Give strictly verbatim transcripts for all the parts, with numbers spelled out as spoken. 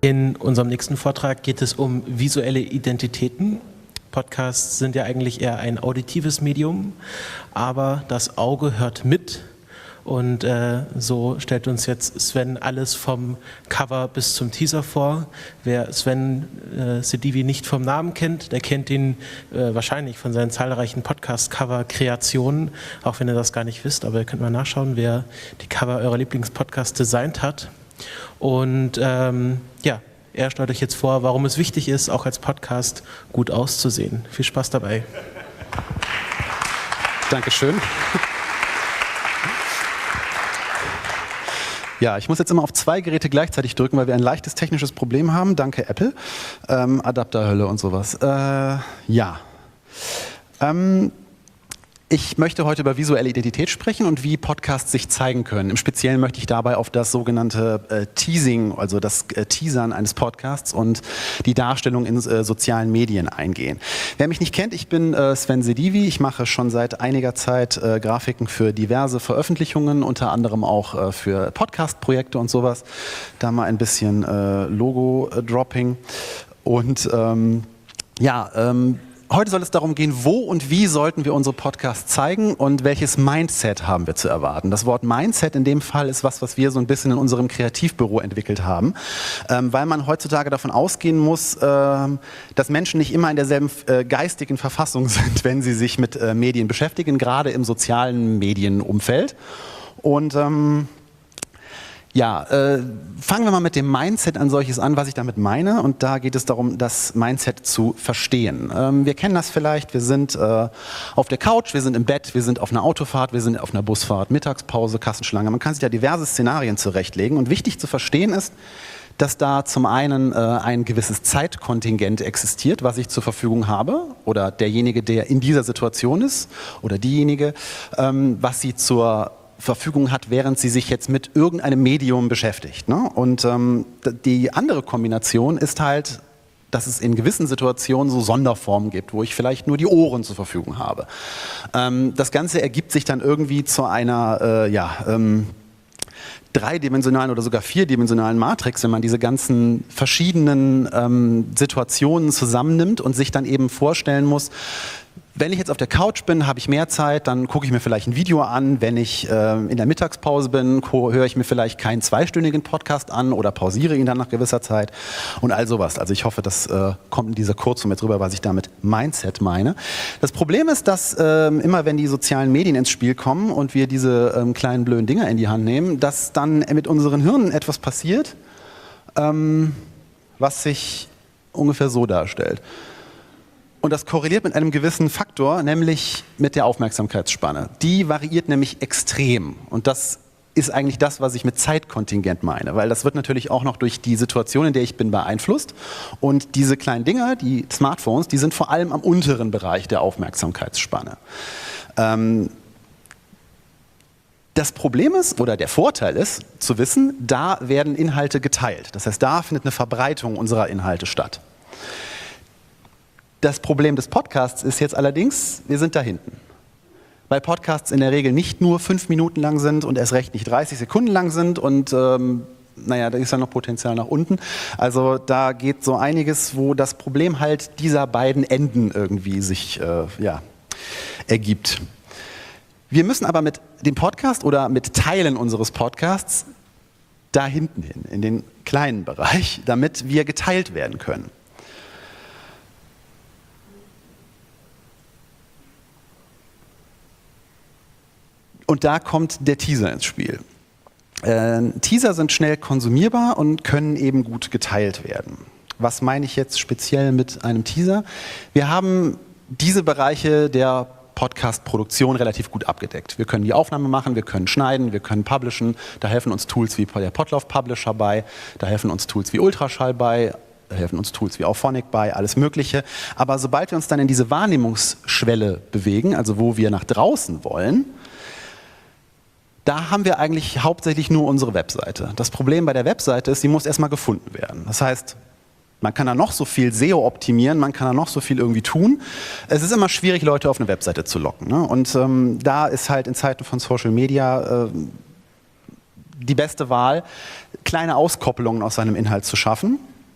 In unserem nächsten Vortrag geht es um visuelle Identitäten. Podcasts sind ja eigentlich eher ein auditives Medium, aber das Auge hört mit. Und äh, so stellt uns jetzt Sven alles vom Cover bis zum Teaser vor. Wer Sven äh, Sedivy nicht vom Namen kennt, der kennt ihn äh, wahrscheinlich von seinen zahlreichen Podcast-Cover-Kreationen, auch wenn ihr das gar nicht wisst, aber ihr könnt mal nachschauen, wer die Cover eurer Lieblingspodcasts designt hat. Und ähm, ja, er stellt euch jetzt vor, warum es wichtig ist, auch als Podcast gut auszusehen. Viel Spaß dabei. Dankeschön. Ja, ich muss jetzt immer auf zwei Geräte gleichzeitig drücken, weil wir ein leichtes technisches Problem haben. Danke, Apple. Ähm, Adapterhölle und sowas. Äh, ja. Ähm, ich möchte heute über visuelle Identität sprechen und wie Podcasts sich zeigen können. Im Speziellen möchte ich dabei auf das sogenannte äh, Teasing, also das äh, Teasern eines Podcasts und die Darstellung in äh, sozialen Medien eingehen. Wer mich nicht kennt, ich bin äh, Sven Sedivy. Ich mache schon seit einiger Zeit äh, Grafiken für diverse Veröffentlichungen, unter anderem auch äh, für Podcast-Projekte und sowas. Da mal ein bisschen äh, Logo-Dropping. Und ähm, ja, ähm, heute soll es darum gehen, wo und wie sollten wir unsere Podcasts zeigen und welches Mindset haben wir zu erwarten. Das Wort Mindset in dem Fall ist was, was wir so ein bisschen in unserem Kreativbüro entwickelt haben, ähm, weil man heutzutage davon ausgehen muss, äh, dass Menschen nicht immer in derselben äh, geistigen Verfassung sind, wenn sie sich mit äh, Medien beschäftigen, gerade im sozialen Medienumfeld. Und ähm, Ja, äh, fangen wir mal mit dem Mindset an solches an, was ich damit meine. Und da geht es darum, das Mindset zu verstehen. Ähm, wir kennen das vielleicht, wir sind äh, auf der Couch, wir sind im Bett, wir sind auf einer Autofahrt, wir sind auf einer Busfahrt, Mittagspause, Kassenschlange. Man kann sich da diverse Szenarien zurechtlegen. Und wichtig zu verstehen ist, dass da zum einen äh, ein gewisses Zeitkontingent existiert, was ich zur Verfügung habe, oder derjenige, der in dieser Situation ist, oder diejenige, ähm, was sie zur Verfügung hat, während sie sich jetzt mit irgendeinem Medium beschäftigt. Ne? Und ähm, die andere Kombination ist halt, dass es in gewissen Situationen so Sonderformen gibt, wo ich vielleicht nur die Ohren zur Verfügung habe. Ähm, das Ganze ergibt sich dann irgendwie zu einer, äh, ja, ähm, dreidimensionalen oder sogar vierdimensionalen Matrix, wenn man diese ganzen verschiedenen ähm, Situationen zusammennimmt und sich dann eben vorstellen muss, wenn ich jetzt auf der Couch bin, habe ich mehr Zeit, dann gucke ich mir vielleicht ein Video an. Wenn ich äh, in der Mittagspause bin, höre ich mir vielleicht keinen zweistündigen Podcast an oder pausiere ihn dann nach gewisser Zeit und all sowas. Also ich hoffe, das äh, kommt in dieser Kurzform jetzt rüber, was ich damit Mindset meine. Das Problem ist, dass äh, immer wenn die sozialen Medien ins Spiel kommen und wir diese ähm, kleinen blöden Dinger in die Hand nehmen, dass dann mit unseren Hirnen etwas passiert, ähm, was sich ungefähr so darstellt. Und das korreliert mit einem gewissen Faktor, nämlich mit der Aufmerksamkeitsspanne. Die variiert nämlich extrem. Und das ist eigentlich das, was ich mit Zeitkontingent meine. Weil das wird natürlich auch noch durch die Situation, in der ich bin, beeinflusst. Und diese kleinen Dinger, die Smartphones, die sind vor allem am unteren Bereich der Aufmerksamkeitsspanne. Ähm, Das Problem ist, oder der Vorteil ist, zu wissen, da werden Inhalte geteilt. Das heißt, da findet eine Verbreitung unserer Inhalte statt. Das Problem des Podcasts ist jetzt allerdings, wir sind da hinten. Weil Podcasts in der Regel nicht nur fünf Minuten lang sind und erst recht nicht dreißig Sekunden lang sind und ähm, naja, da ist ja noch Potenzial nach unten. Also da geht so einiges, wo das Problem halt dieser beiden Enden irgendwie sich äh, ja, ergibt. Wir müssen aber mit dem Podcast oder mit Teilen unseres Podcasts da hinten hin, in den kleinen Bereich, damit wir geteilt werden können. Und da kommt der Teaser ins Spiel. Äh, Teaser sind schnell konsumierbar und können eben gut geteilt werden. Was meine ich jetzt speziell mit einem Teaser? Wir haben diese Bereiche der Podcast-Produktion relativ gut abgedeckt. Wir können die Aufnahme machen, wir können schneiden, wir können publishen. Da helfen uns Tools wie der Podlove Publisher bei, da helfen uns Tools wie Ultraschall bei, da helfen uns Tools wie Auphonic bei, alles Mögliche. Aber sobald wir uns dann in diese Wahrnehmungsschwelle bewegen, also wo wir nach draußen wollen, da haben wir eigentlich hauptsächlich nur unsere Webseite. Das Problem bei der Webseite ist, sie muss erstmal gefunden werden. Das heißt, man kann da noch so viel S E O optimieren, man kann da noch so viel irgendwie tun. Es ist immer schwierig, Leute auf eine Webseite zu locken. Ne? Und ähm, da ist halt in Zeiten von Social Media äh, die beste Wahl, kleine Auskoppelungen aus seinem Inhalt zu schaffen.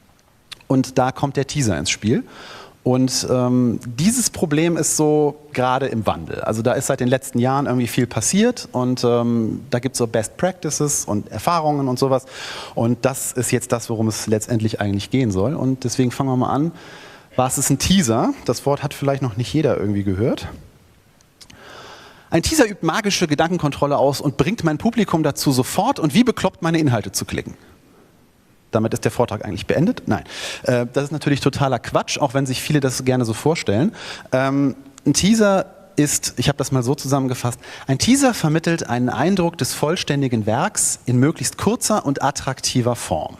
Und da kommt der Teaser ins Spiel. Und ähm, dieses Problem ist so gerade im Wandel. Also da ist seit den letzten Jahren irgendwie viel passiert und ähm, da gibt es so Best Practices und Erfahrungen und sowas. Und das ist jetzt das, worum es letztendlich eigentlich gehen soll. Und deswegen fangen wir mal an. Was ist ein Teaser? Das Wort hat vielleicht noch nicht jeder irgendwie gehört. Ein Teaser übt magische Gedankenkontrolle aus und bringt mein Publikum dazu, sofort und wie bekloppt meine Inhalte zu klicken. Damit ist der Vortrag eigentlich beendet. Nein, äh, das ist natürlich totaler Quatsch, auch wenn sich viele das gerne so vorstellen. Ähm, ein Teaser ist, ich habe das mal so zusammengefasst, ein Teaser vermittelt einen Eindruck des vollständigen Werks in möglichst kurzer und attraktiver Form.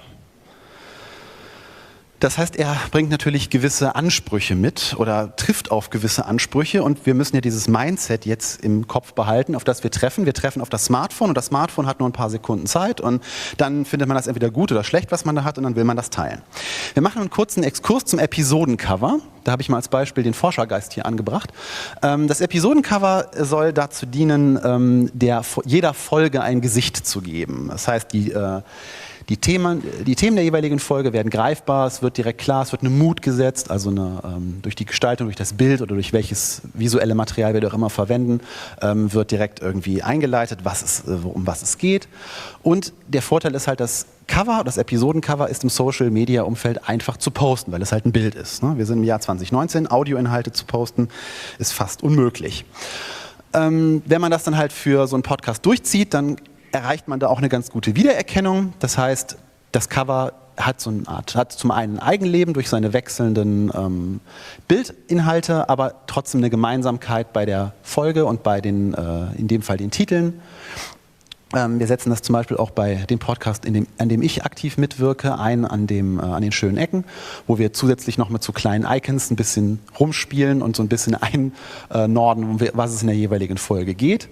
Das heißt, er bringt natürlich gewisse Ansprüche mit oder trifft auf gewisse Ansprüche und wir müssen ja dieses Mindset jetzt im Kopf behalten, auf das wir treffen. Wir treffen auf das Smartphone und das Smartphone hat nur ein paar Sekunden Zeit und dann findet man das entweder gut oder schlecht, was man da hat und dann will man das teilen. Wir machen einen kurzen Exkurs zum Episodencover. Da habe ich mal als Beispiel den Forschergeist hier angebracht. Das Episodencover soll dazu dienen, der, jeder Folge ein Gesicht zu geben. Das heißt, die Die Themen, die Themen der jeweiligen Folge werden greifbar, es wird direkt klar, es wird eine Mut gesetzt, also eine, ähm, durch die Gestaltung, durch das Bild oder durch welches visuelle Material wir auch immer verwenden, ähm, wird direkt irgendwie eingeleitet, was es, äh, um was es geht. Und der Vorteil ist halt, das Cover, das Episodencover ist im Social-Media-Umfeld einfach zu posten, weil es halt ein Bild ist. Ne? Wir sind im Jahr zwanzig neunzehn, Audioinhalte zu posten ist fast unmöglich. Ähm, wenn man das dann halt für so einen Podcast durchzieht, dann erreicht man da auch eine ganz gute Wiedererkennung. Das heißt, das Cover hat so eine Art, hat zum einen ein Eigenleben durch seine wechselnden ähm, Bildinhalte, aber trotzdem eine Gemeinsamkeit bei der Folge und bei den, äh, in dem Fall den Titeln. Ähm, wir setzen das zum Beispiel auch bei dem Podcast, in dem, an dem ich aktiv mitwirke, ein, an, dem, äh, an den schönen Ecken, wo wir zusätzlich noch mit so kleinen Icons ein bisschen rumspielen und so ein bisschen einnorden, was es in der jeweiligen Folge geht.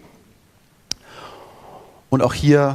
Und auch hier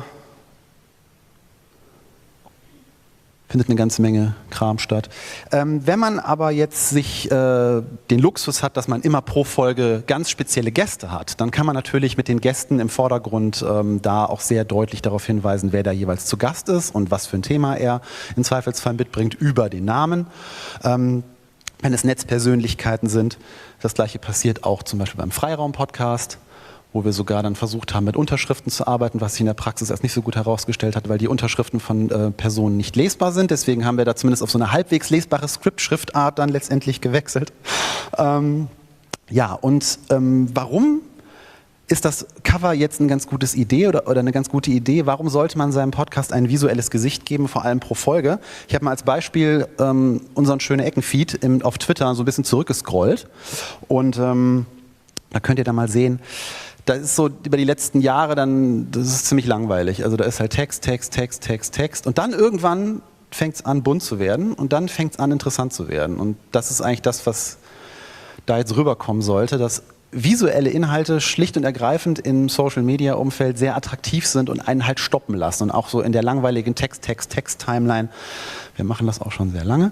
findet eine ganze Menge Kram statt. Ähm, wenn man aber jetzt sich äh, den Luxus hat, dass man immer pro Folge ganz spezielle Gäste hat, dann kann man natürlich mit den Gästen im Vordergrund ähm, da auch sehr deutlich darauf hinweisen, wer da jeweils zu Gast ist und was für ein Thema er im Zweifelsfall mitbringt über den Namen. Ähm, wenn es Netzpersönlichkeiten sind, das gleiche passiert auch zum Beispiel beim Freiraum-Podcast, wo wir sogar dann versucht haben, mit Unterschriften zu arbeiten, was sich in der Praxis als nicht so gut herausgestellt hat, weil die Unterschriften von äh, Personen nicht lesbar sind. Deswegen haben wir da zumindest auf so eine halbwegs lesbare Script-Schriftart dann letztendlich gewechselt. Ähm, ja, und ähm, warum ist das Cover jetzt eine ganz gute Idee oder, oder eine ganz gute Idee? Warum sollte man seinem Podcast ein visuelles Gesicht geben, vor allem pro Folge? Ich habe mal als Beispiel ähm, unseren schönen Ecken-Feed im, auf Twitter so ein bisschen zurückgescrollt und ähm, da könnt ihr da mal sehen, da ist so über die letzten Jahre dann, das ist ziemlich langweilig. Also da ist halt Text, Text, Text, Text, Text. Und dann irgendwann fängt es an, bunt zu werden und dann fängt es an, interessant zu werden. Und das ist eigentlich das, was da jetzt rüberkommen sollte, dass visuelle Inhalte schlicht und ergreifend im Social-Media-Umfeld sehr attraktiv sind und einen halt stoppen lassen. Und auch so in der langweiligen Text, Text, Text-Timeline. Wir machen das auch schon sehr lange.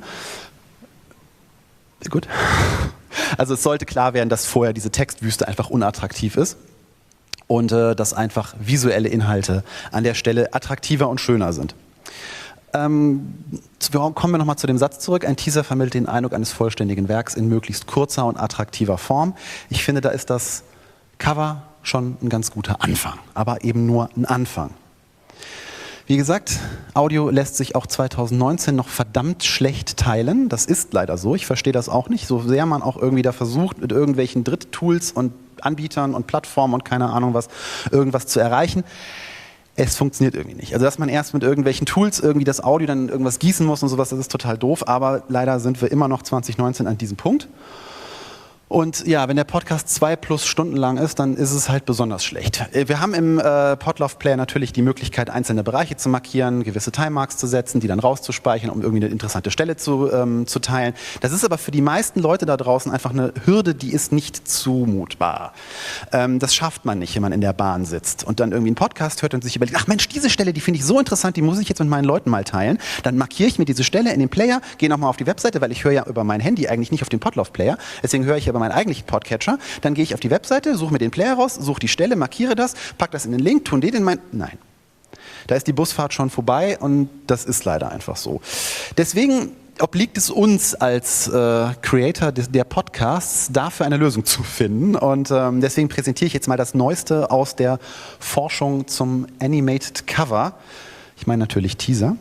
Gut. Also es sollte klar werden, dass vorher diese Textwüste einfach unattraktiv ist. Und äh, dass einfach visuelle Inhalte an der Stelle attraktiver und schöner sind. Ähm, kommen wir nochmal zu dem Satz zurück. Ein Teaser vermittelt den Eindruck eines vollständigen Werks in möglichst kurzer und attraktiver Form. Ich finde, da ist das Cover schon ein ganz guter Anfang, aber eben nur ein Anfang. Wie gesagt, Audio lässt sich auch zwanzig neunzehn noch verdammt schlecht teilen. Das ist leider so. Ich verstehe das auch nicht. So sehr man auch irgendwie da versucht, mit irgendwelchen Dritttools und Anbietern und Plattformen und keine Ahnung was, irgendwas zu erreichen. Es funktioniert irgendwie nicht. Also dass man erst mit irgendwelchen Tools irgendwie das Audio dann irgendwas gießen muss und sowas, das ist total doof. Aber leider sind wir immer noch zwanzig neunzehn an diesem Punkt. Und ja, wenn der Podcast zwei plus Stunden lang ist, dann ist es halt besonders schlecht. Wir haben im äh, Podlove Player natürlich die Möglichkeit, einzelne Bereiche zu markieren, gewisse Timemarks zu setzen, die dann rauszuspeichern, um irgendwie eine interessante Stelle zu, ähm, zu teilen. Das ist aber für die meisten Leute da draußen einfach eine Hürde, die ist nicht zumutbar. Ähm, das schafft man nicht, wenn man in der Bahn sitzt und dann irgendwie einen Podcast hört und sich überlegt, ach Mensch, diese Stelle, die finde ich so interessant, die muss ich jetzt mit meinen Leuten mal teilen. Dann markiere ich mir diese Stelle in den Player, gehe nochmal auf die Webseite, weil ich höre ja über mein Handy eigentlich nicht auf den Podlove Player, deswegen höre ich aber meinen eigentlichen Podcatcher, dann gehe ich auf die Webseite, suche mir den Player raus, suche die Stelle, markiere das, packe das in den Link, tun den in mein... Nein. Da ist die Busfahrt schon vorbei und das ist leider einfach so. Deswegen obliegt es uns als äh, Creator des, der Podcasts, dafür eine Lösung zu finden. Und ähm, deswegen präsentiere ich jetzt mal das Neueste aus der Forschung zum Animated Cover. Ich meine natürlich Teaser.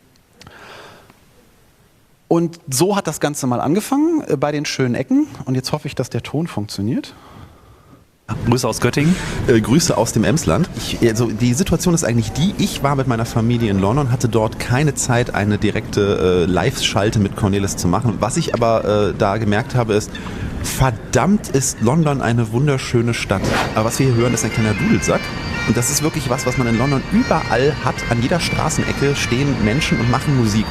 Und so hat das Ganze mal angefangen äh, bei den schönen Ecken. Und jetzt hoffe ich, dass der Ton funktioniert. Grüße aus Göttingen. Äh, Grüße aus dem Emsland. Ich, also die Situation ist eigentlich die, ich war mit meiner Familie in London, hatte dort keine Zeit, eine direkte äh, Live-Schalte mit Cornelis zu machen. Was ich aber äh, da gemerkt habe, ist, verdammt ist London eine wunderschöne Stadt. Aber was wir hier hören, ist ein kleiner Dudelsack. Und das ist wirklich was, was man in London überall hat. An jeder Straßenecke stehen Menschen und machen Musik.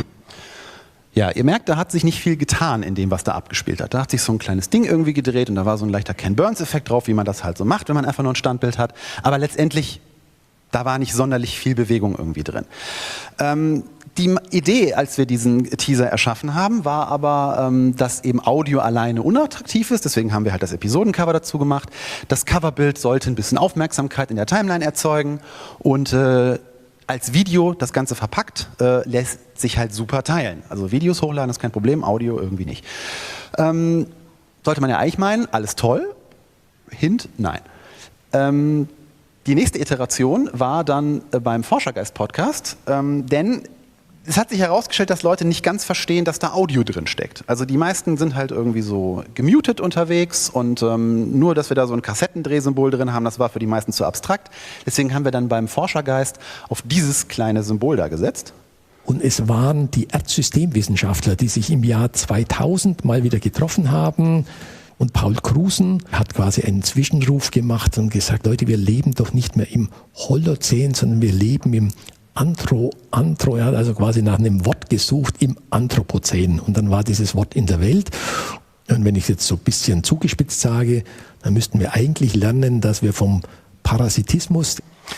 Ja, ihr merkt, da hat sich nicht viel getan in dem, was da abgespielt hat. Da hat sich so ein kleines Ding irgendwie gedreht und da war so ein leichter Ken Burns-Effekt drauf, wie man das halt so macht, wenn man einfach nur ein Standbild hat. Aber letztendlich, da war nicht sonderlich viel Bewegung irgendwie drin. Ähm, die Idee, als wir diesen Teaser erschaffen haben, war aber, ähm, dass eben Audio alleine unattraktiv ist. Deswegen haben wir halt das Episodencover dazu gemacht. Das Coverbild sollte ein bisschen Aufmerksamkeit in der Timeline erzeugen und äh, als Video das Ganze verpackt, äh, lässt sich halt super teilen. Also Videos hochladen ist kein Problem, Audio irgendwie nicht. Ähm, sollte man ja eigentlich meinen, alles toll. Hint, nein. Ähm, die nächste Iteration war dann äh, beim Forschergeist-Podcast, ähm, denn es hat sich herausgestellt, dass Leute nicht ganz verstehen, dass da Audio drin steckt. Also die meisten sind halt irgendwie so gemutet unterwegs und ähm, nur, dass wir da so ein Kassettendrehsymbol drin haben, das war für die meisten zu abstrakt. Deswegen haben wir dann beim Forschergeist auf dieses kleine Symbol da gesetzt. Und es waren die Erdsystemwissenschaftler, die sich im Jahr zweitausend mal wieder getroffen haben. Und Paul Krusen hat quasi einen Zwischenruf gemacht und gesagt, Leute, wir leben doch nicht mehr im Holozän, sondern wir leben im Anthro, Anthro, er hat also quasi nach einem Wort gesucht im Anthropozän. Und dann war dieses Wort in der Welt. Und wenn ich es jetzt so ein bisschen zugespitzt sage, dann müssten wir eigentlich lernen, dass wir vom Parasitismus...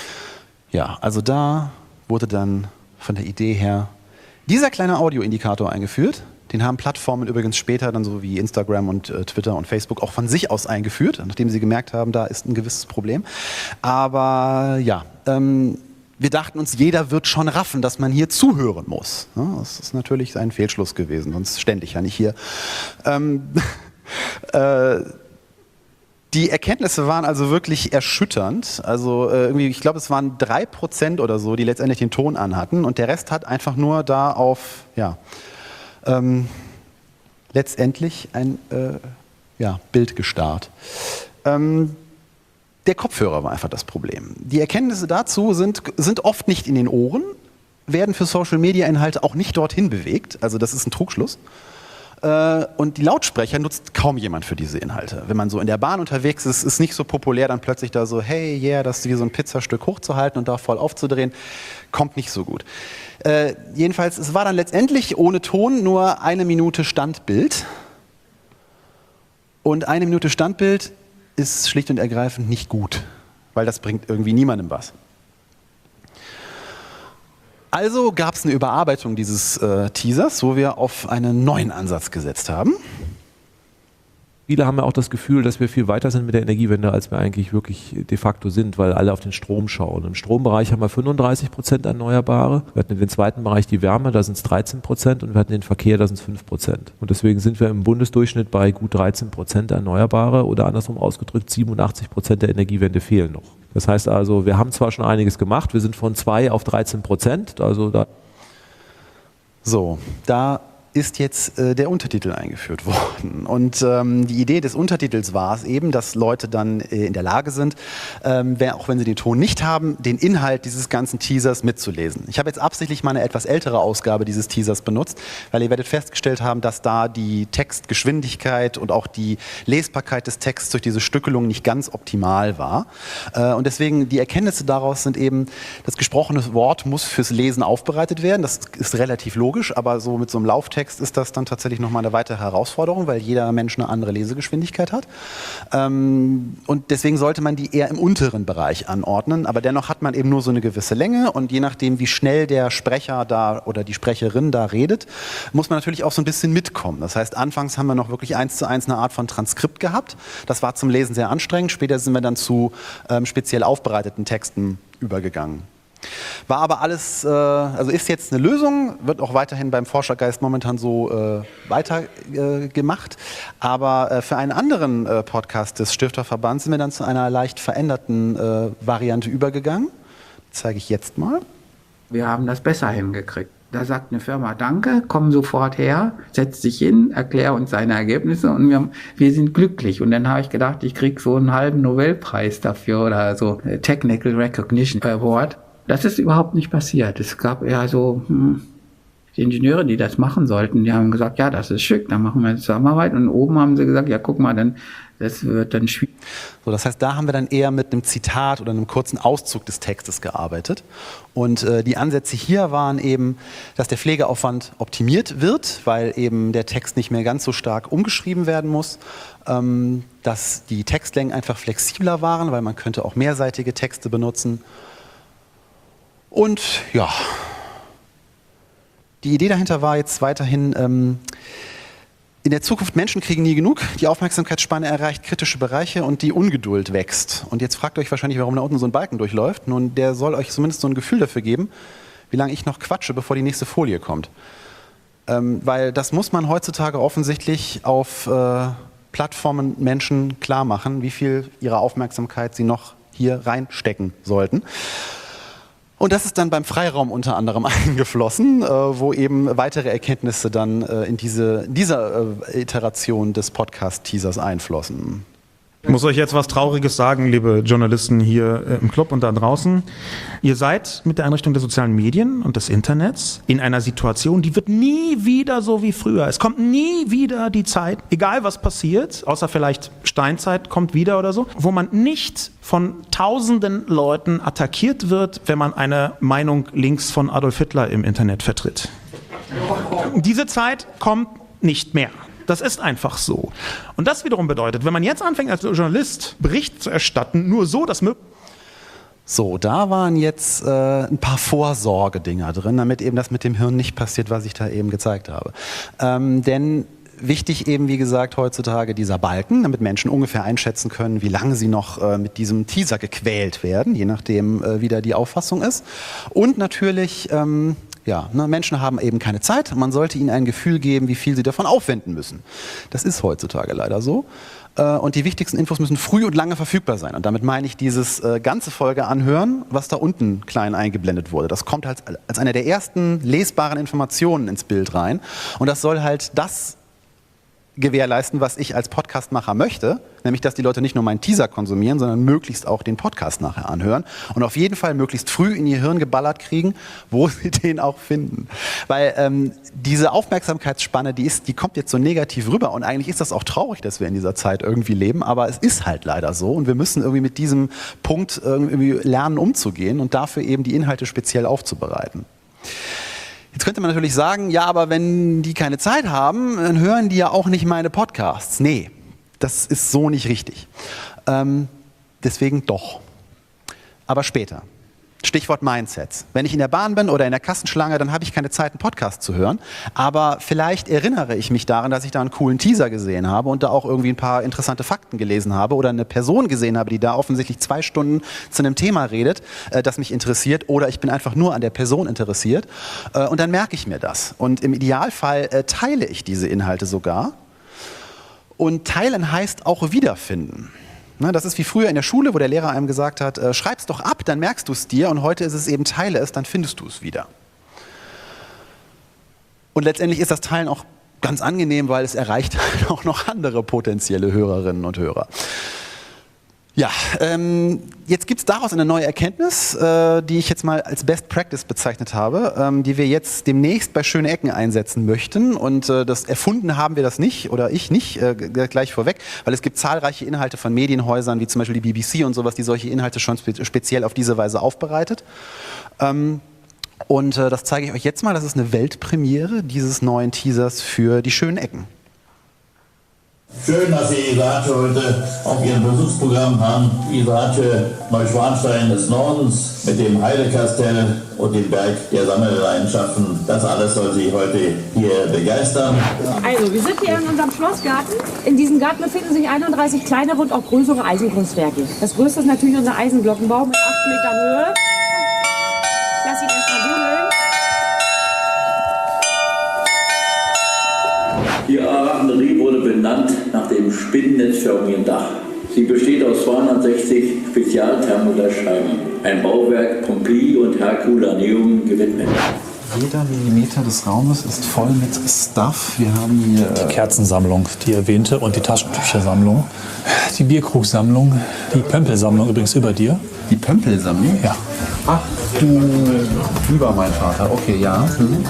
Ja, also da wurde dann von der Idee her dieser kleine Audioindikator eingeführt. Den haben Plattformen übrigens später dann so wie Instagram und äh, Twitter und Facebook auch von sich aus eingeführt, nachdem sie gemerkt haben, da ist ein gewisses Problem. Aber ja, ähm, wir dachten uns, jeder wird schon raffen, dass man hier zuhören muss. Ja, das ist natürlich ein Fehlschluss gewesen, sonst stände ich ja nicht hier. Ähm, äh, die Erkenntnisse waren also wirklich erschütternd. Also äh, irgendwie, ich glaube, es waren drei Prozent oder so, die letztendlich den Ton anhatten. Und der Rest hat einfach nur da auf, ja, ähm, letztendlich ein äh, ja, Bild gestarrt. Ähm, Der Kopfhörer war einfach das Problem. Die Erkenntnisse dazu sind, sind oft nicht in den Ohren, werden für Social-Media-Inhalte auch nicht dorthin bewegt. Also das ist ein Trugschluss. Und die Lautsprecher nutzt kaum jemand für diese Inhalte. Wenn man so in der Bahn unterwegs ist, ist nicht so populär, dann plötzlich da so, hey, yeah, das ist wie so ein Pizzastück hochzuhalten und da voll aufzudrehen. Kommt nicht so gut. Äh, jedenfalls, es war dann letztendlich ohne Ton nur eine Minute Standbild. Und eine Minute Standbild ist schlicht und ergreifend nicht gut, weil das bringt irgendwie niemandem was. Also gab es eine Überarbeitung dieses äh, Teasers, wo wir auf einen neuen Ansatz gesetzt haben. Viele haben ja auch das Gefühl, dass wir viel weiter sind mit der Energiewende, als wir eigentlich wirklich de facto sind, weil alle auf den Strom schauen. Im Strombereich haben wir fünfunddreißig Prozent Erneuerbare. Wir hatten in den zweiten Bereich die Wärme, da sind es dreizehn Prozent und wir hatten den Verkehr, da sind es fünf Prozent. Und deswegen sind wir im Bundesdurchschnitt bei gut dreizehn Prozent Erneuerbare oder andersrum ausgedrückt, siebenundachtzig Prozent der Energiewende fehlen noch. Das heißt also, wir haben zwar schon einiges gemacht, wir sind von zwei auf dreizehn Prozent. Also da so, da ist jetzt äh, der Untertitel eingeführt worden. Und ähm, die Idee des Untertitels war es eben, dass Leute dann äh, in der Lage sind, ähm, wer, auch wenn sie den Ton nicht haben, den Inhalt dieses ganzen Teasers mitzulesen. Ich habe jetzt absichtlich mal eine etwas ältere Ausgabe dieses Teasers benutzt, weil ihr werdet festgestellt haben, dass da die Textgeschwindigkeit und auch die Lesbarkeit des Texts durch diese Stückelung nicht ganz optimal war. Äh, und deswegen die Erkenntnisse daraus sind eben, das gesprochene Wort muss fürs Lesen aufbereitet werden. Das ist relativ logisch, aber so mit so einem Lauftext ist das dann tatsächlich nochmal eine weitere Herausforderung, weil jeder Mensch eine andere Lesegeschwindigkeit hat. Ähm, und deswegen sollte man die eher im unteren Bereich anordnen, aber dennoch hat man eben nur so eine gewisse Länge und je nachdem, wie schnell der Sprecher da oder die Sprecherin da redet, muss man natürlich auch so ein bisschen mitkommen. Das heißt, anfangs haben wir noch wirklich eins zu eins eine Art von Transkript gehabt. Das war zum Lesen sehr anstrengend. Später sind wir dann zu ähm, speziell aufbereiteten Texten übergegangen. War aber alles, äh, also ist jetzt eine Lösung, wird auch weiterhin beim Forschergeist momentan so äh, weiter äh, gemacht. Aber äh, für einen anderen äh, Podcast des Stifterverbands sind wir dann zu einer leicht veränderten äh, Variante übergegangen. Die zeige ich jetzt mal. Wir haben das besser hingekriegt. Da sagt eine Firma, danke, komm sofort her, setz dich hin, erklär uns deine Ergebnisse und wir, wir sind glücklich. Und dann habe ich gedacht, ich krieg so einen halben Nobelpreis dafür oder so Technical Recognition Award. Das ist überhaupt nicht passiert. Es gab eher so hm, die Ingenieure, die das machen sollten, die haben gesagt, ja, das ist schick, dann machen wir eine Zusammenarbeit. Und oben haben sie gesagt, ja, guck mal, dann das wird dann schwierig. So, das heißt, da haben wir dann eher mit einem Zitat oder einem kurzen Auszug des Textes gearbeitet. Und äh, die Ansätze hier waren eben, dass der Pflegeaufwand optimiert wird, weil eben der Text nicht mehr ganz so stark umgeschrieben werden muss, ähm, dass die Textlängen einfach flexibler waren, weil man könnte auch mehrseitige Texte benutzen. Und ja, die Idee dahinter war jetzt weiterhin, ähm, in der Zukunft Menschen kriegen nie genug, die Aufmerksamkeitsspanne erreicht kritische Bereiche und die Ungeduld wächst. Und jetzt fragt euch wahrscheinlich, warum da unten so ein Balken durchläuft. Nun, der soll euch zumindest so ein Gefühl dafür geben, wie lange ich noch quatsche, bevor die nächste Folie kommt. Ähm, weil das muss man heutzutage offensichtlich auf äh, Plattformen Menschen klar machen, wie viel ihrer Aufmerksamkeit sie noch hier reinstecken sollten. Und das ist dann beim Freiraum unter anderem eingeflossen, äh, wo eben weitere Erkenntnisse dann äh, in diese, dieser äh, Iteration des Podcast-Teasers einflossen. Ich muss euch jetzt was Trauriges sagen, liebe Journalisten hier äh, im Club und da draußen. Ihr seid mit der Einrichtung der sozialen Medien und des Internets in einer Situation, die wird nie wieder so wie früher. Es kommt nie wieder die Zeit, egal was passiert, außer vielleicht Steinzeit kommt wieder oder so, wo man nicht von tausenden Leuten attackiert wird, wenn man eine Meinung links von Adolf Hitler im Internet vertritt. Diese Zeit kommt nicht mehr. Das ist einfach so. Und das wiederum bedeutet, wenn man jetzt anfängt als Journalist Bericht zu erstatten, nur so, dass möglich. So, da waren jetzt äh, ein paar Vorsorgedinger drin, damit eben das mit dem Hirn nicht passiert, was ich da eben gezeigt habe. Ähm, denn wichtig eben, wie gesagt, heutzutage dieser Balken, damit Menschen ungefähr einschätzen können, wie lange sie noch äh, mit diesem Teaser gequält werden, je nachdem, äh, wie da die Auffassung ist. Und natürlich... Ähm, Ja, ne, Menschen haben eben keine Zeit. Man sollte ihnen ein Gefühl geben, wie viel sie davon aufwenden müssen. Das ist heutzutage leider so. Äh, und die wichtigsten Infos müssen früh und lange verfügbar sein. Und damit meine ich dieses äh, ganze Folge anhören, was da unten klein eingeblendet wurde. Das kommt halt als eine der ersten lesbaren Informationen ins Bild rein. Und das soll halt das gewährleisten, was ich als Podcastmacher möchte, nämlich, dass die Leute nicht nur meinen Teaser konsumieren, sondern möglichst auch den Podcast nachher anhören und auf jeden Fall möglichst früh in ihr Hirn geballert kriegen, wo sie den auch finden. Weil ähm, diese Aufmerksamkeitsspanne, die, ist, die kommt jetzt so negativ rüber und eigentlich ist das auch traurig, dass wir in dieser Zeit irgendwie leben, aber es ist halt leider so und wir müssen irgendwie mit diesem Punkt irgendwie lernen, umzugehen und dafür eben die Inhalte speziell aufzubereiten. Jetzt könnte man natürlich sagen, ja, aber wenn die keine Zeit haben, dann hören die ja auch nicht meine Podcasts. Nee, das ist so nicht richtig. Ähm, deswegen doch. Aber später. Stichwort Mindsets. Wenn ich in der Bahn bin oder in der Kassenschlange, dann habe ich keine Zeit, einen Podcast zu hören. Aber vielleicht erinnere ich mich daran, dass ich da einen coolen Teaser gesehen habe und da auch irgendwie ein paar interessante Fakten gelesen habe oder eine Person gesehen habe, die da offensichtlich zwei Stunden zu einem Thema redet, äh, das mich interessiert, oder ich bin einfach nur an der Person interessiert. Äh, und dann merke ich mir das. Und im Idealfall äh, teile ich diese Inhalte sogar. Und teilen heißt auch wiederfinden. Das ist wie früher in der Schule, wo der Lehrer einem gesagt hat, äh, schreib's doch ab, dann merkst du es dir, und heute ist es eben, teile es, dann findest du es wieder. Und letztendlich ist das Teilen auch ganz angenehm, weil es erreicht auch noch andere potenzielle Hörerinnen und Hörer. Ja, ähm, jetzt gibt es daraus eine neue Erkenntnis, äh, die ich jetzt mal als Best Practice bezeichnet habe, ähm, die wir jetzt demnächst bei Schöne Ecken einsetzen möchten. Und äh, das erfunden haben wir das nicht, oder ich nicht, äh, gleich vorweg, weil es gibt zahlreiche Inhalte von Medienhäusern, wie zum Beispiel die B B C und sowas, die solche Inhalte schon spe- speziell auf diese Weise aufbereitet. Ähm, und äh, das zeige ich euch jetzt mal, das ist eine Weltpremiere dieses neuen Teasers für die Schönen Ecken. Schön, dass Sie Isarte heute auf Ihrem Besuchsprogramm haben. Isarte, Neuschwanstein des Nordens mit dem Heidekastell und dem Berg der Sammelleidenschaften. Das alles soll Sie heute hier begeistern. Also, wir sind hier in unserem Schlossgarten. In diesem Garten befinden sich einunddreißig kleinere und auch größere Eisenkunstwerke. Das größte ist natürlich unser Eisenglockenbau mit acht Metern Höhe. Die A-Raffinerie wurde benannt nach dem spinnennetzförmigen Dach. Sie besteht aus zweihundertsechzig Spezialthermoderscheiben. Ein Bauwerk Pompeii und Herculaneum gewidmet. Jeder Millimeter des Raumes ist voll mit Stuff. Wir haben hier die Kerzensammlung, die erwähnte, und die Taschentüchersammlung, die Bierkrugsammlung, die Pömpelsammlung übrigens über dir. Die Pömpelsammlung? Ja. Ach du lieber mein Vater, okay, ja. Mhm.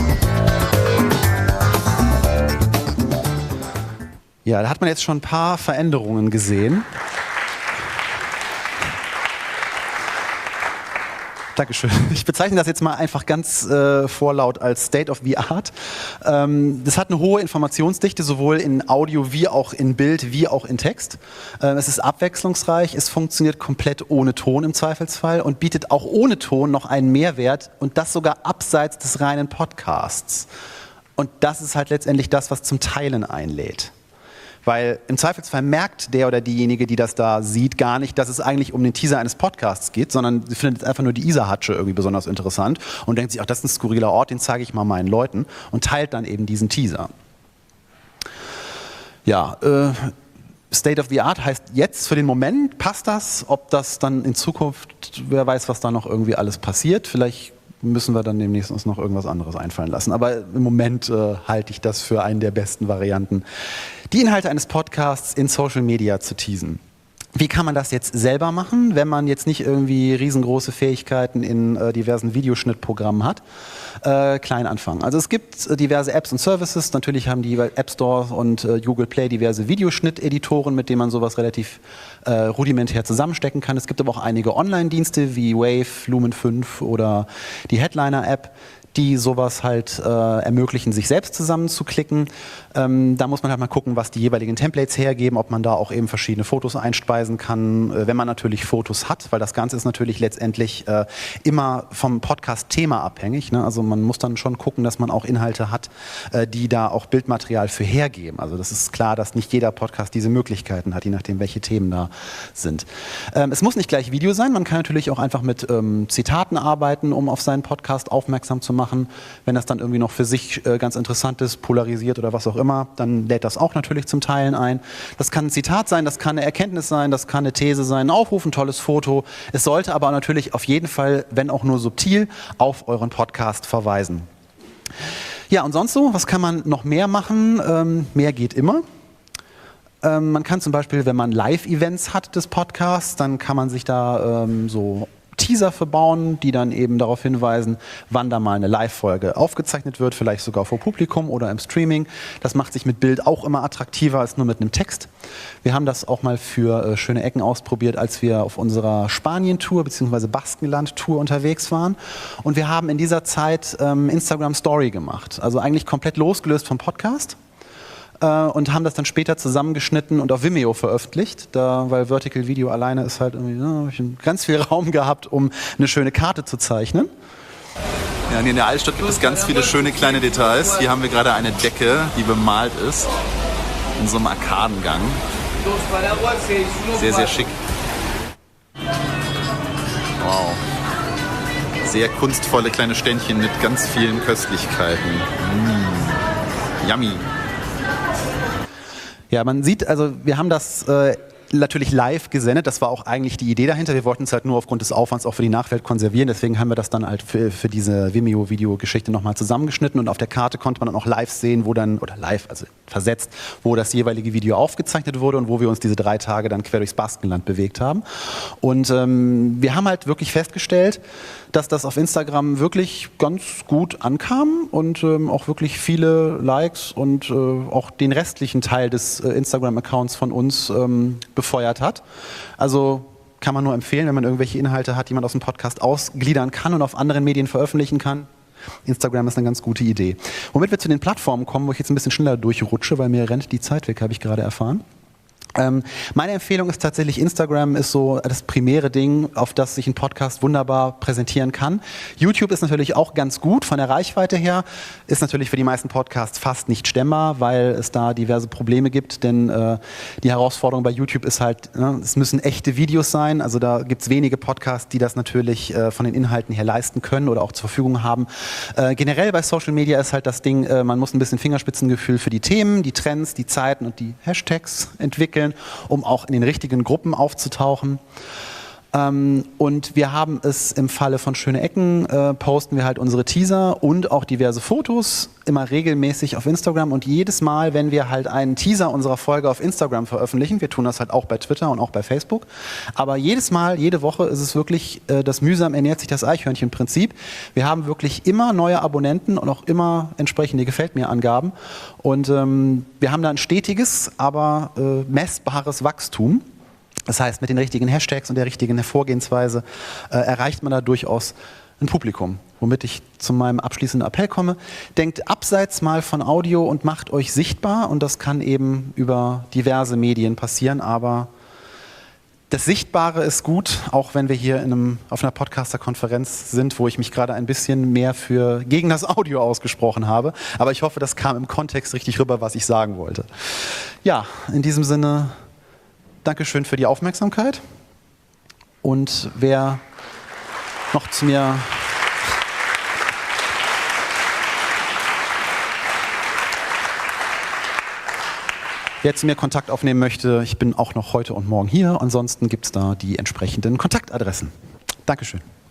Ja, da hat man jetzt schon ein paar Veränderungen gesehen. Dankeschön. Ich bezeichne das jetzt mal einfach ganz äh, vorlaut als State of the Art. Ähm, das hat eine hohe Informationsdichte, sowohl in Audio wie auch in Bild, wie auch in Text. Ähm, es ist abwechslungsreich, es funktioniert komplett ohne Ton im Zweifelsfall und bietet auch ohne Ton noch einen Mehrwert, und das sogar abseits des reinen Podcasts. Und das ist halt letztendlich das, was zum Teilen einlädt. Weil im Zweifelsfall merkt der oder diejenige, die das da sieht, gar nicht, dass es eigentlich um den Teaser eines Podcasts geht, sondern sie findet einfach nur die Isar-Hatsche irgendwie besonders interessant und denkt sich, ach, das ist ein skurriler Ort, den zeige ich mal meinen Leuten, und teilt dann eben diesen Teaser. Ja, äh, State of the Art heißt jetzt für den Moment, passt das? Ob das dann in Zukunft, wer weiß, was da noch irgendwie alles passiert, vielleicht müssen wir dann demnächst uns noch irgendwas anderes einfallen lassen. Aber im Moment äh, halte ich das für einen der besten Varianten, die Inhalte eines Podcasts in Social Media zu teasen. Wie kann man das jetzt selber machen, wenn man jetzt nicht irgendwie riesengroße Fähigkeiten in äh, diversen Videoschnittprogrammen hat? Äh, klein anfangen. Also es gibt äh, diverse Apps und Services. Natürlich haben die App Store und äh, Google Play diverse Videoschnitteditoren, mit denen man sowas relativ äh, rudimentär zusammenstecken kann. Es gibt aber auch einige Online-Dienste wie Wave, Lumen fünf oder die Headliner-App, die sowas halt äh, ermöglichen, sich selbst zusammenzuklicken. Ähm, da muss man halt mal gucken, was die jeweiligen Templates hergeben, ob man da auch eben verschiedene Fotos einspeisen kann, äh, wenn man natürlich Fotos hat, weil das Ganze ist natürlich letztendlich äh, immer vom Podcast-Thema abhängig, ne? Also man muss dann schon gucken, dass man auch Inhalte hat, äh, die da auch Bildmaterial für hergeben. Also das ist klar, dass nicht jeder Podcast diese Möglichkeiten hat, je nachdem, welche Themen da sind. Ähm, es muss nicht gleich Video sein, man kann natürlich auch einfach mit ähm, Zitaten arbeiten, um auf seinen Podcast aufmerksam zu machen. Wenn das dann irgendwie noch für sich äh, ganz interessant ist, polarisiert oder was auch immer, dann lädt das auch natürlich zum Teilen ein. Das kann ein Zitat sein, das kann eine Erkenntnis sein, das kann eine These sein, ein Aufruf, ein tolles Foto. Es sollte aber natürlich auf jeden Fall, wenn auch nur subtil, auf euren Podcast verweisen. Ja, und sonst so, was kann man noch mehr machen? Ähm, mehr geht immer. Ähm, man kann zum Beispiel, wenn man Live-Events hat des Podcasts, dann kann man sich da ähm, so Teaser verbauen, die dann eben darauf hinweisen, wann da mal eine Live-Folge aufgezeichnet wird, vielleicht sogar vor Publikum oder im Streaming. Das macht sich mit Bild auch immer attraktiver als nur mit einem Text. Wir haben das auch mal für äh, Schöne Ecken ausprobiert, als wir auf unserer Spanien-Tour bzw. Baskenland-Tour unterwegs waren. Und wir haben in dieser Zeit ähm, Instagram-Story gemacht, also eigentlich komplett losgelöst vom Podcast. Und haben das dann später zusammengeschnitten und auf Vimeo veröffentlicht, da, weil Vertical Video alleine ist halt irgendwie, ja, hab ich ganz viel Raum gehabt, um eine schöne Karte zu zeichnen. Ja, in der Altstadt gibt es ganz viele schöne kleine Details. Hier haben wir gerade eine Decke, die bemalt ist, in so einem Arkadengang. Sehr, sehr schick. Wow. Sehr kunstvolle kleine Ständchen mit ganz vielen Köstlichkeiten. Mmh. Yummy. Ja, man sieht, also wir haben das äh, natürlich live gesendet, das war auch eigentlich die Idee dahinter. Wir wollten es halt nur aufgrund des Aufwands auch für die Nachwelt konservieren, deswegen haben wir das dann halt für, für diese Vimeo-Video-Geschichte nochmal zusammengeschnitten, und auf der Karte konnte man dann auch live sehen, wo dann, oder live, also versetzt, wo das jeweilige Video aufgezeichnet wurde und wo wir uns diese drei Tage dann quer durchs Baskenland bewegt haben. Und ähm, wir haben halt wirklich festgestellt, dass das auf Instagram wirklich ganz gut ankam und ähm, auch wirklich viele Likes und äh, auch den restlichen Teil des äh, Instagram-Accounts von uns ähm, befeuert hat. Also kann man nur empfehlen, wenn man irgendwelche Inhalte hat, die man aus dem Podcast ausgliedern kann und auf anderen Medien veröffentlichen kann. Instagram ist eine ganz gute Idee. Womit wir zu den Plattformen kommen, wo ich jetzt ein bisschen schneller durchrutsche, weil mir rennt die Zeit weg, habe ich gerade erfahren. Ähm, meine Empfehlung ist tatsächlich, Instagram ist so das primäre Ding, auf das sich ein Podcast wunderbar präsentieren kann. YouTube ist natürlich auch ganz gut von der Reichweite her, ist natürlich für die meisten Podcasts fast nicht stemmbar, weil es da diverse Probleme gibt, denn äh, die Herausforderung bei YouTube ist halt, ne, es müssen echte Videos sein, also da gibt es wenige Podcasts, die das natürlich äh, von den Inhalten her leisten können oder auch zur Verfügung haben. Äh, generell bei Social Media ist halt das Ding, äh, man muss ein bisschen Fingerspitzengefühl für die Themen, die Trends, die Zeiten und die Hashtags entwickeln, um auch in den richtigen Gruppen aufzutauchen. Ähm, und wir haben es im Falle von Schöne Ecken, äh, posten wir halt unsere Teaser und auch diverse Fotos, immer regelmäßig auf Instagram. Und jedes Mal, wenn wir halt einen Teaser unserer Folge auf Instagram veröffentlichen, wir tun das halt auch bei Twitter und auch bei Facebook, aber jedes Mal, jede Woche ist es wirklich, äh, das mühsam ernährt sich das Eichhörnchen-Prinzip. Wir haben wirklich immer neue Abonnenten und auch immer entsprechende Gefällt-mir-Angaben. Und ähm, wir haben da ein stetiges, aber äh, messbares Wachstum. Das heißt, mit den richtigen Hashtags und der richtigen Vorgehensweise äh, erreicht man da durchaus ein Publikum. Womit ich zu meinem abschließenden Appell komme. Denkt abseits mal von Audio und macht euch sichtbar. Und das kann eben über diverse Medien passieren. Aber das Sichtbare ist gut, auch wenn wir hier in einem, auf einer Podcaster-Konferenz sind, wo ich mich gerade ein bisschen mehr für gegen das Audio ausgesprochen habe. Aber ich hoffe, das kam im Kontext richtig rüber, was ich sagen wollte. Ja, in diesem Sinne... Dankeschön für die Aufmerksamkeit. Und wer noch zu mir wer zu mir Kontakt aufnehmen möchte, ich bin auch noch heute und morgen hier. Ansonsten gibt es da die entsprechenden Kontaktadressen. Dankeschön.